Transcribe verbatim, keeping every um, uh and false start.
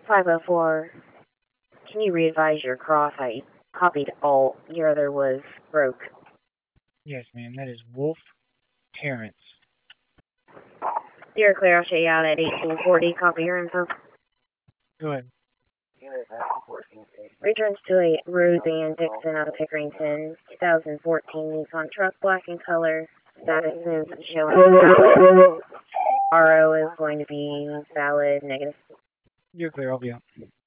five oh four, can you re-advise your cross? I copied all. Your other was broke. Yes, ma'am. That is Wolf Terrence. You're clear. I'll show you out at eighteen forty. Copy your info. Go ahead. Returns to a Roseanne Dixon out of Pickerington, twenty fourteen Nissan truck, black in color. Status is showing R O is going to be valid, negative. You're clear. I'll be out.